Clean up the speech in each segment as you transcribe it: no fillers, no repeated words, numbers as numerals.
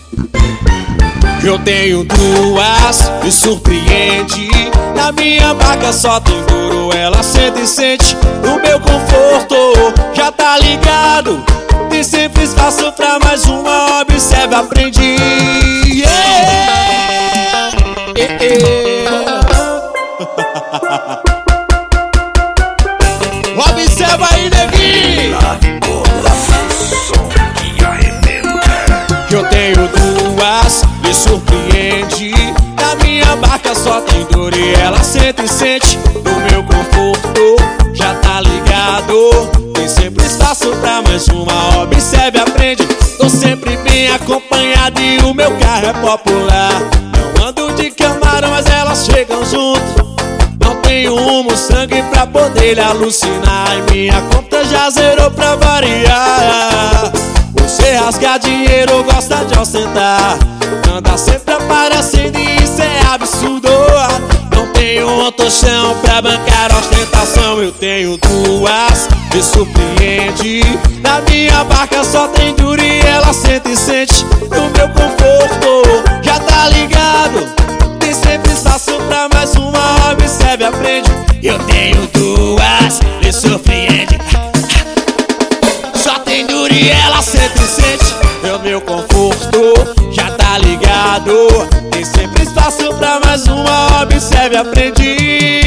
Eu tenho duas, me surpreende. Na minha barca só tem duro, ela sente e sente. No meu conforto, já tá ligado. Tem sempre espaço pra mais uma, observe, aprendi. Observa aí, neguinho. Eu tenho duas, me surpreende. Na minha barca só tem dor e ela sente e sente. No meu conforto, já tá ligado. Tem sempre espaço pra mais uma, observe, aprende. Tô sempre bem acompanhado e o meu carro é popular. Não ando de Camaro, mas elas chegam junto. Não tenho sangue pra poder lhe alucinar. E minha conta já zerou pra variar. Você rasga dinheiro, gosta de ostentar. Anda sempre aparecendo e isso é absurdo. Não tenho tostão pra bancar ostentação. Eu tenho duas, me surpreende. Na minha barca só tem duro e ela sente e sente. No meu conforto, já tá ligado. Tem sempre espaço pra mais uma, observe, aprende. Eu tenho duas, me surpreende. Só tem duro e ela sente e sente. No meu conforto, já tá ligado. Tem sempre espaço pra mais uma, observe, aprendi.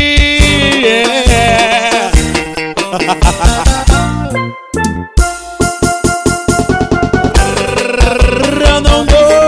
Eu não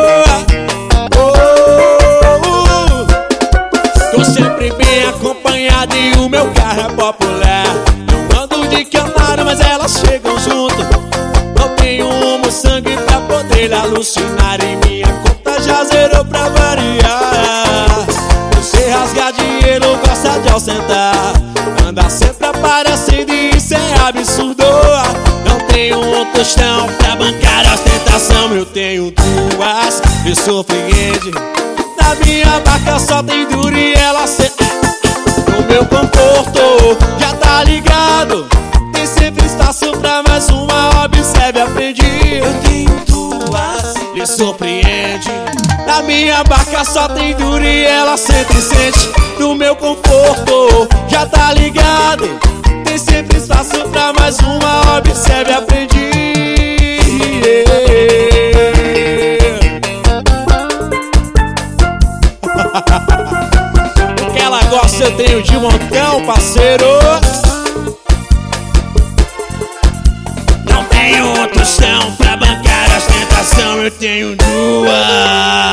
vou. Tô sempre bem acompanhado e o meu carro é popular. Não ando de Camaro, mas elas chegam junto. Não tenho sangue pra poder lhe alucinar. E minha conta já zerou pra variar. Você rasga dinheiro, gosta de ostentar. Anda sempre aparecendo e isso é absurdo. Não tenho tostão pra bancar a ostentação. Eu tenho duas, me surpreende. Na minha barca só tem duro e ela sente. No meu conforto, já tá ligado. Tem sempre espaço pra mais uma, observe, aprendi. Eu tenho duas, me surpreende. Na minha barca só tem duro e ela sente e sente. No meu conforto, já tá ligado. Tem sempre espaço pra mais uma, observe, aprendi. O que ela gosta eu tenho de montão, parceiro. Não tenho tostão pra bancar a ostentação. Eu tenho duas.